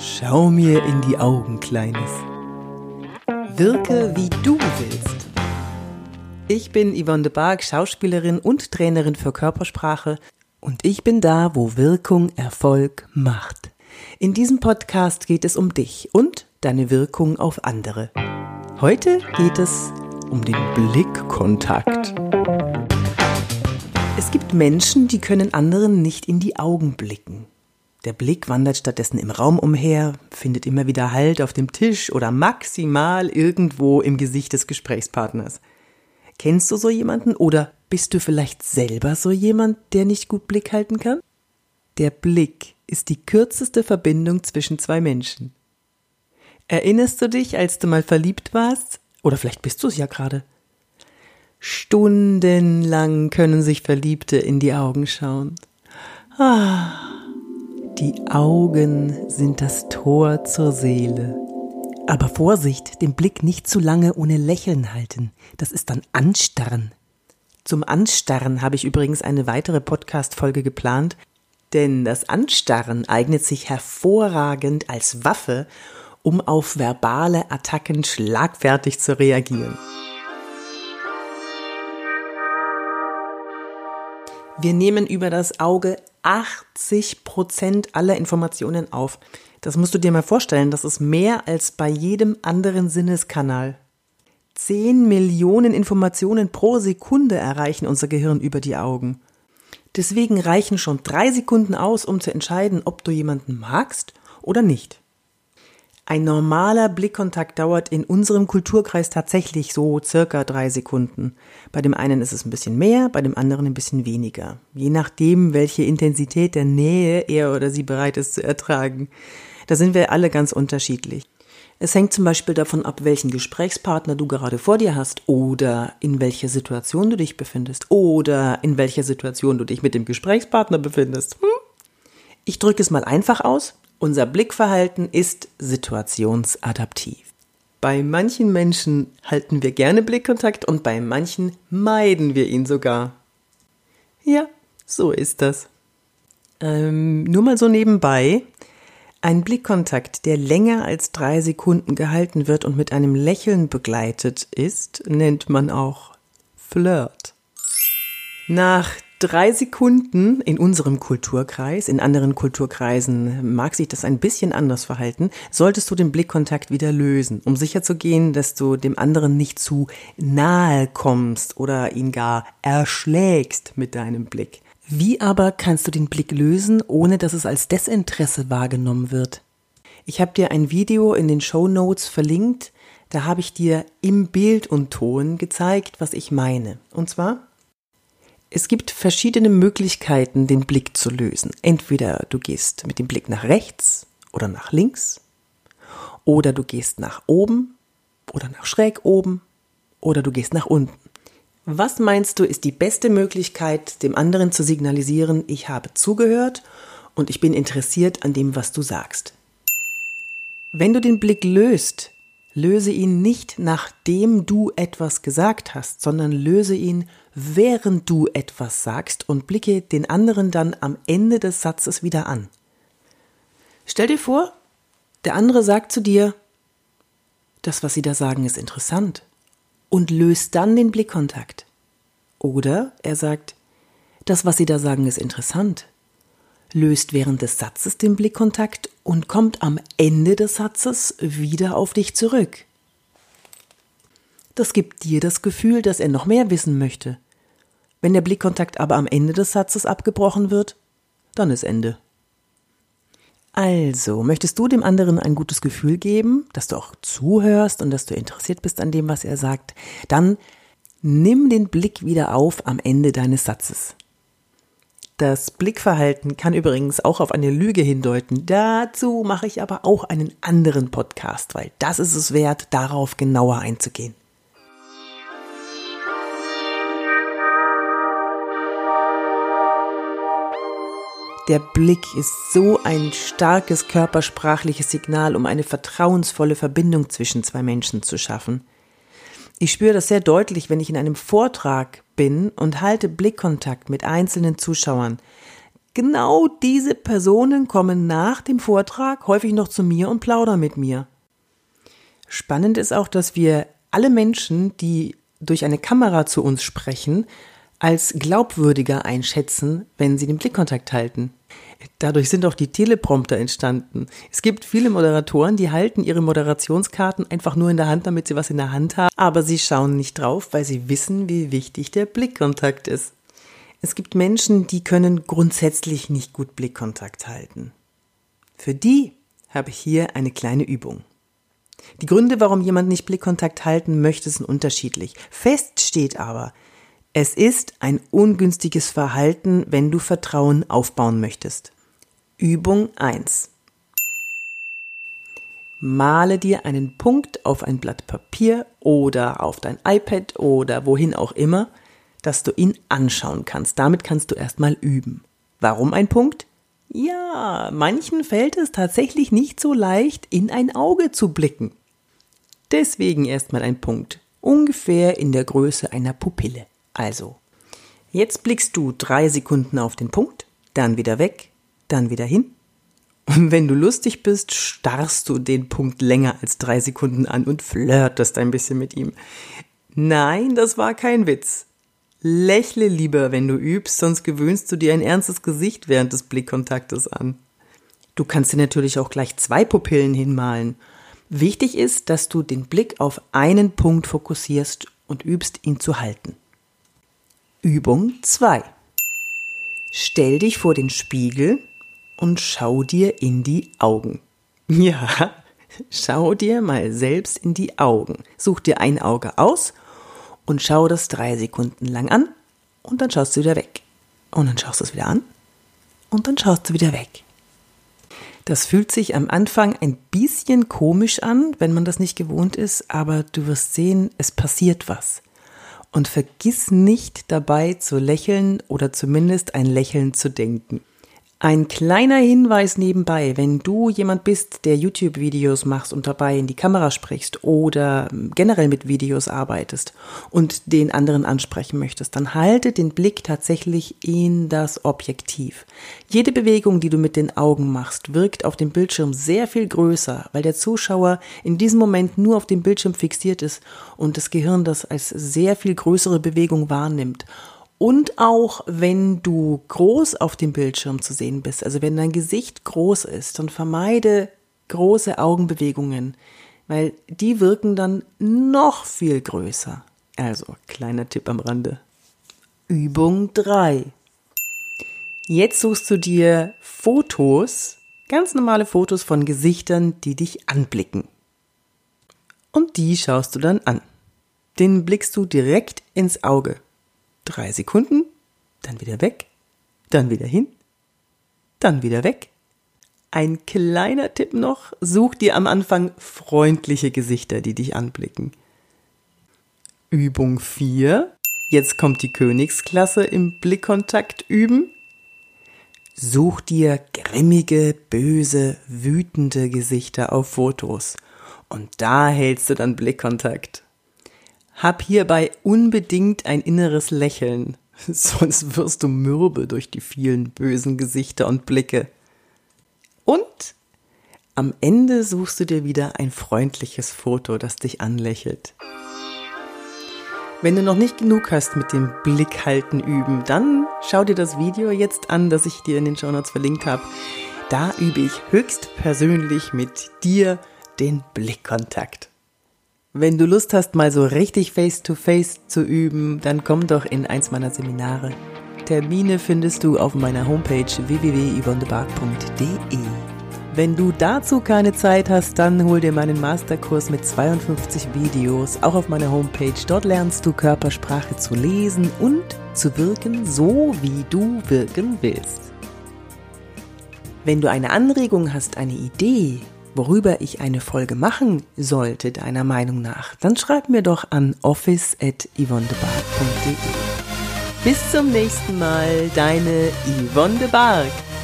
Schau mir in die Augen, Kleines. Wirke, wie du willst. Ich bin Yvonne de Barg, Schauspielerin und Trainerin für Körpersprache und ich bin da, wo Wirkung Erfolg macht. In diesem Podcast geht es um dich und deine Wirkung auf andere. Heute geht es um den Blickkontakt. Es gibt Menschen, die können anderen nicht in die Augen blicken. Der Blick wandert stattdessen im Raum umher, findet immer wieder Halt auf dem Tisch oder maximal irgendwo im Gesicht des Gesprächspartners. Kennst du so jemanden oder bist du vielleicht selber so jemand, der nicht gut Blick halten kann? Der Blick ist die kürzeste Verbindung zwischen zwei Menschen. Erinnerst du dich, als du mal verliebt warst? Oder vielleicht bist du es ja gerade. Stundenlang können sich Verliebte in die Augen schauen. Die Augen sind das Tor zur Seele. Aber Vorsicht, den Blick nicht zu lange ohne Lächeln halten. Das ist dann Anstarren. Zum Anstarren habe ich übrigens eine weitere Podcast-Folge geplant, denn das Anstarren eignet sich hervorragend als Waffe, um auf verbale Attacken schlagfertig zu reagieren. Wir nehmen über das Auge 80% aller Informationen auf. Das musst du dir mal vorstellen, das ist mehr als bei jedem anderen Sinneskanal. 10 Millionen Informationen pro Sekunde erreichen unser Gehirn über die Augen. Deswegen reichen schon 3 Sekunden aus, um zu entscheiden, ob du jemanden magst oder nicht. Ein normaler Blickkontakt dauert in unserem Kulturkreis tatsächlich so circa 3 Sekunden. Bei dem einen ist es ein bisschen mehr, bei dem anderen ein bisschen weniger. Je nachdem, welche Intensität der Nähe er oder sie bereit ist zu ertragen. Da sind wir alle ganz unterschiedlich. Es hängt zum Beispiel davon ab, welchen Gesprächspartner du gerade vor dir hast oder in welcher Situation du dich befindest oder in welcher Situation du dich mit dem Gesprächspartner befindest. Ich drücke es mal einfach aus. Unser Blickverhalten ist situationsadaptiv. Bei manchen Menschen halten wir gerne Blickkontakt und bei manchen meiden wir ihn sogar. Ja, so ist das. Nur mal so nebenbei. Ein Blickkontakt, der länger als 3 Sekunden gehalten wird und mit einem Lächeln begleitet ist, nennt man auch Flirt. Nach 3 Sekunden in unserem Kulturkreis, in anderen Kulturkreisen mag sich das ein bisschen anders verhalten, solltest du den Blickkontakt wieder lösen, um sicherzugehen, dass du dem anderen nicht zu nahe kommst oder ihn gar erschlägst mit deinem Blick. Wie aber kannst du den Blick lösen, ohne dass es als Desinteresse wahrgenommen wird? Ich habe dir ein Video in den Shownotes verlinkt, da habe ich dir im Bild und Ton gezeigt, was ich meine. Und zwar: Es gibt verschiedene Möglichkeiten, den Blick zu lösen. Entweder du gehst mit dem Blick nach rechts oder nach links, oder du gehst nach oben oder nach schräg oben, oder du gehst nach unten. Was meinst du, ist die beste Möglichkeit, dem anderen zu signalisieren, ich habe zugehört und ich bin interessiert an dem, was du sagst? Wenn du den Blick löst, löse ihn nicht, nachdem du etwas gesagt hast, sondern löse ihn, während du etwas sagst und blicke den anderen dann am Ende des Satzes wieder an. Stell dir vor, der andere sagt zu dir, das, was sie da sagen, ist interessant, und löst dann den Blickkontakt. Oder er sagt, das, was sie da sagen, ist interessant, löst während des Satzes den Blickkontakt und kommt am Ende des Satzes wieder auf dich zurück. Das gibt dir das Gefühl, dass er noch mehr wissen möchte. Wenn der Blickkontakt aber am Ende des Satzes abgebrochen wird, dann ist Ende. Also, möchtest du dem anderen ein gutes Gefühl geben, dass du auch zuhörst und dass du interessiert bist an dem, was er sagt, dann nimm den Blick wieder auf am Ende deines Satzes. Das Blickverhalten kann übrigens auch auf eine Lüge hindeuten. Dazu mache ich aber auch einen anderen Podcast, weil das ist es wert, darauf genauer einzugehen. Der Blick ist so ein starkes körpersprachliches Signal, um eine vertrauensvolle Verbindung zwischen zwei Menschen zu schaffen. Ich spüre das sehr deutlich, wenn ich in einem Vortrag bin und halte Blickkontakt mit einzelnen Zuschauern. Genau diese Personen kommen nach dem Vortrag häufig noch zu mir und plaudern mit mir. Spannend ist auch, dass wir alle Menschen, die durch eine Kamera zu uns sprechen, als glaubwürdiger einschätzen, wenn sie den Blickkontakt halten. Dadurch sind auch die Teleprompter entstanden. Es gibt viele Moderatoren, die halten ihre Moderationskarten einfach nur in der Hand, damit sie was in der Hand haben, aber sie schauen nicht drauf, weil sie wissen, wie wichtig der Blickkontakt ist. Es gibt Menschen, die können grundsätzlich nicht gut Blickkontakt halten. Für die habe ich hier eine kleine Übung. Die Gründe, warum jemand nicht Blickkontakt halten möchte, sind unterschiedlich. Fest steht aber, es ist ein ungünstiges Verhalten, wenn du Vertrauen aufbauen möchtest. Übung 1. Male dir einen Punkt auf ein Blatt Papier oder auf dein iPad oder wohin auch immer, dass du ihn anschauen kannst. Damit kannst du erstmal üben. Warum ein Punkt? Ja, manchen fällt es tatsächlich nicht so leicht, in ein Auge zu blicken. Deswegen erstmal ein Punkt, ungefähr in der Größe einer Pupille. Also, jetzt blickst du 3 Sekunden auf den Punkt, dann wieder weg, dann wieder hin. Und wenn du lustig bist, starrst du den Punkt länger als 3 Sekunden an und flirtest ein bisschen mit ihm. Nein, das war kein Witz. Lächle lieber, wenn du übst, sonst gewöhnst du dir ein ernstes Gesicht während des Blickkontaktes an. Du kannst dir natürlich auch gleich 2 Pupillen hinmalen. Wichtig ist, dass du den Blick auf einen Punkt fokussierst und übst, ihn zu halten. Übung 2. Stell dich vor den Spiegel und schau dir in die Augen. Ja, schau dir mal selbst in die Augen. Such dir ein Auge aus und schau das 3 Sekunden lang an und dann schaust du wieder weg. Und dann schaust du es wieder an und dann schaust du wieder weg. Das fühlt sich am Anfang ein bisschen komisch an, wenn man das nicht gewohnt ist, aber du wirst sehen, es passiert was. Und vergiss nicht dabei zu lächeln oder zumindest ein Lächeln zu denken. Ein kleiner Hinweis nebenbei, wenn du jemand bist, der YouTube-Videos machst und dabei in die Kamera sprichst oder generell mit Videos arbeitest und den anderen ansprechen möchtest, dann halte den Blick tatsächlich in das Objektiv. Jede Bewegung, die du mit den Augen machst, wirkt auf dem Bildschirm sehr viel größer, weil der Zuschauer in diesem Moment nur auf dem Bildschirm fixiert ist und das Gehirn das als sehr viel größere Bewegung wahrnimmt. Und auch wenn du groß auf dem Bildschirm zu sehen bist, also wenn dein Gesicht groß ist, dann vermeide große Augenbewegungen, weil die wirken dann noch viel größer. Also, kleiner Tipp am Rande. Übung 3. Jetzt suchst du dir Fotos, ganz normale Fotos von Gesichtern, die dich anblicken. Und die schaust du dann an. Den blickst du direkt ins Auge. 3 Sekunden, dann wieder weg, dann wieder hin, dann wieder weg. Ein kleiner Tipp noch, such dir am Anfang freundliche Gesichter, die dich anblicken. Übung 4, jetzt kommt die Königsklasse im Blickkontakt üben. Such dir grimmige, böse, wütende Gesichter auf Fotos und da hältst du dann Blickkontakt. Hab hierbei unbedingt ein inneres Lächeln, sonst wirst du mürbe durch die vielen bösen Gesichter und Blicke. Und am Ende suchst du dir wieder ein freundliches Foto, das dich anlächelt. Wenn du noch nicht genug hast mit dem Blickhalten üben, dann schau dir das Video jetzt an, das ich dir in den Shownotes verlinkt habe. Da übe ich höchstpersönlich mit dir den Blickkontakt. Wenn du Lust hast, mal so richtig face-to-face zu üben, dann komm doch in eins meiner Seminare. Termine findest du auf meiner Homepage www.yvonnebark.de. Wenn du dazu keine Zeit hast, dann hol dir meinen Masterkurs mit 52 Videos, auch auf meiner Homepage. Dort lernst du Körpersprache zu lesen und zu wirken, so wie du wirken willst. Wenn du eine Anregung hast, eine Idee, worüber ich eine Folge machen sollte, deiner Meinung nach, dann schreib mir doch an office@yvonnebark.de. Bis zum nächsten Mal, deine Yvonne de Barg.